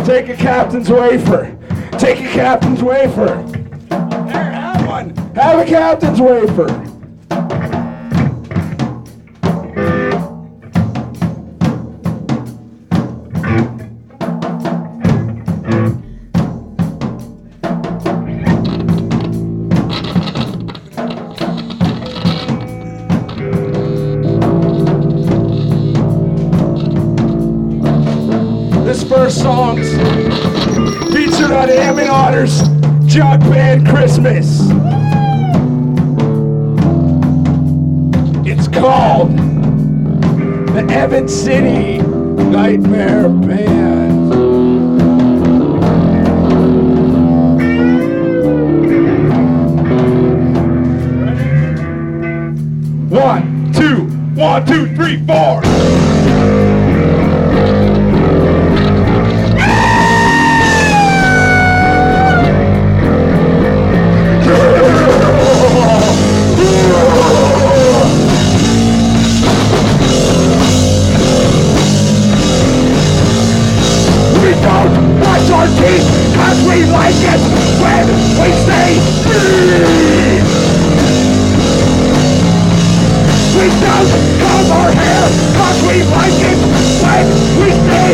Take a captain's wafer. Take a captain's wafer. Here, have one. Have a captain's wafer. This first song's featured on Ammon Otter's Jug Band Christmas. It's called the Evan City Nightmare Band. One, two, three, four. Cause we like it when we say free. We don't comb our hair cause we like it when we say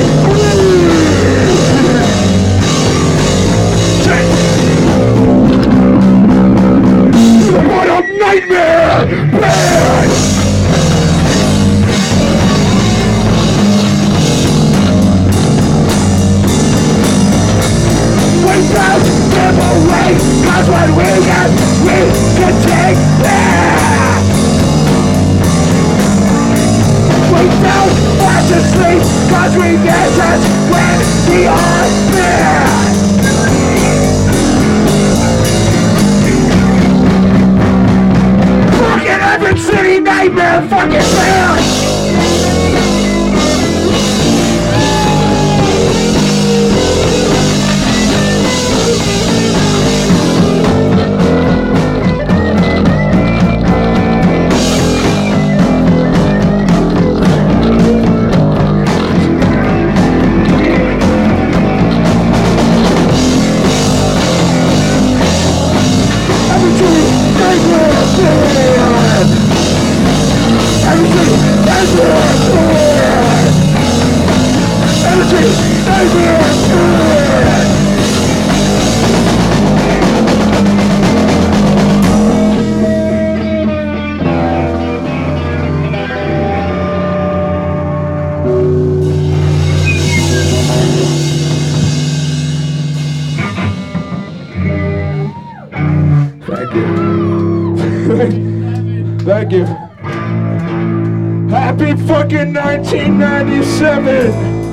free. What a nightmare band! Give away, cause when we get, we can take back. We don't want to sleep, cause we miss it when we are bad. Fucking Evan City Nightmare fucking band! Thank you. Happy fucking 1997.